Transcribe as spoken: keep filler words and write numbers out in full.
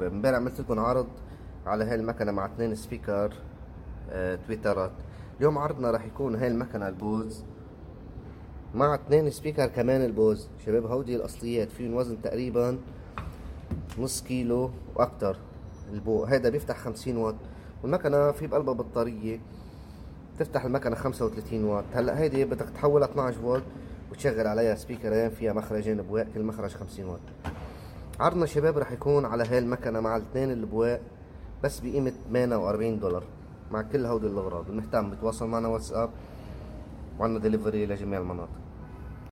شباب. امبارح عملت لكم عرض على هاي المكنة مع اثنين سبيكر آه تويترات. اليوم عرضنا راح يكون هاي المكنة البوز مع اثنين سبيكر كمان البوز شباب. هودي الاصليات فيهم وزن تقريبا نص كيلو واكتر. البو هيدا بيفتح خمسين واط، والمكنة في بقلبها بطارية تفتح المكنة خمسة وثلاثين واط. هلا هيدي بدك تحولها اثنعش فولت وتشغل عليها سبيكرين فيها مخرجين بواق، كل مخرج خمسين واط. عرضنا شباب رح يكون على هاي المكنة مع الاثنين البواق بس بقيمة ثمانية وأربعين دولار مع كل هودي الاغراض. المهتم بتواصل معنا واتساب، وعنا دليفري لجميع المناطق.